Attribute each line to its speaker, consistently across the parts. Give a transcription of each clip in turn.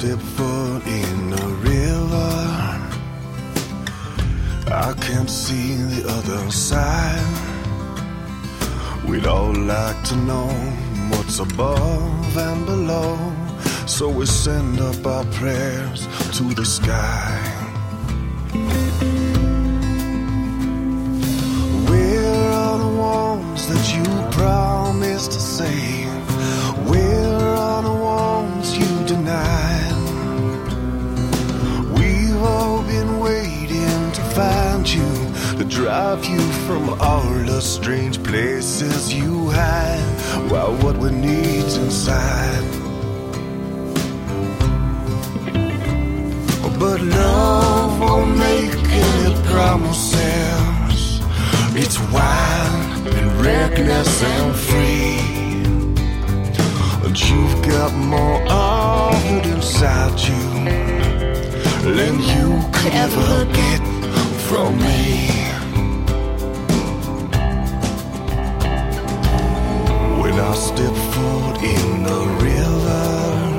Speaker 1: step foot in the river, I can't see the other side. We'd all like to know what's above and below, so we send up our prayers to the sky. Where are the ones that you promised to save? Where are the ones you denied? We've all been waiting to find you, to drive you from all the strange places you hide, while what we need's inside. But love won't make any promises. It's wild and reckless and free, and you've got more of it inside you than you could ever get from me. When I step foot in the river,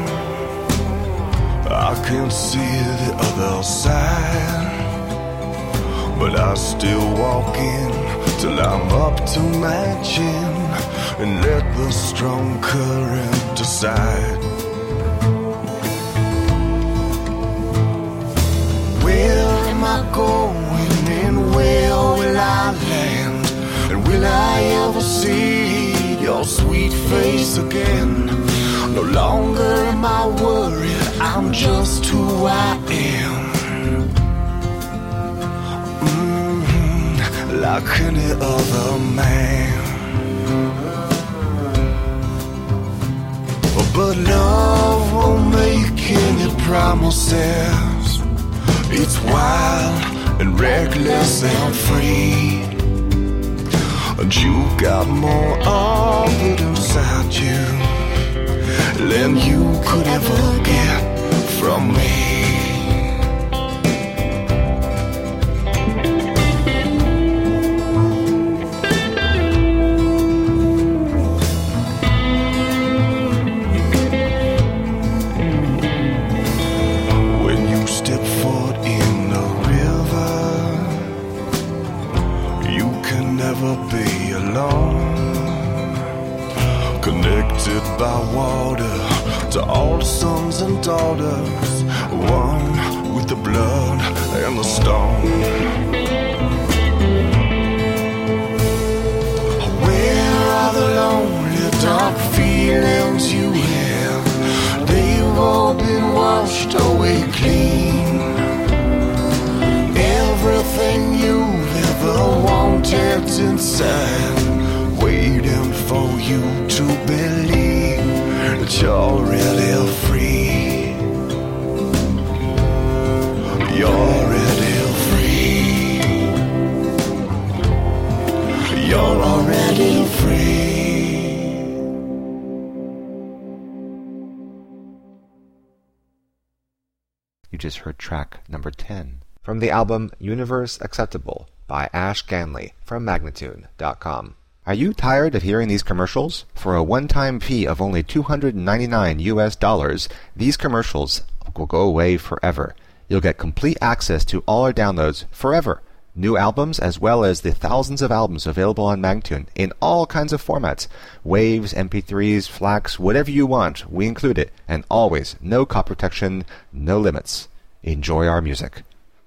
Speaker 1: I can't see the other side, but I still walk in till I'm up to my chin, and let the strong current decide. Where am I going and where will I land? And will I ever see your sweet face again? No longer am I worried, I'm just who I am. Like any other man. But love won't make any promises. It's wild and reckless and free, and you got more of it inside you than you could ever get from me. When you step foot in the river, you can never be alone. Connected by water to all sons and daughters, one with the blood and the stone. Where are the lonely dark feelings you have? They've all been washed away clean. Everything you've ever wanted's inside, waiting for you to believe that you're really free. You're really free. You're already free.
Speaker 2: You just heard track number 10 from the album Universe Acceptable by Ash Ganley from Magnatune.com. Are you tired of hearing these commercials? For a one-time fee of only $299, these commercials will go away forever. You'll get complete access to all our downloads forever. New albums as well as the thousands of albums available on Magnatune in all kinds of formats. Waves, MP3s, FLACs, whatever you want, we include it. And always, no copy protection, no limits. Enjoy our music.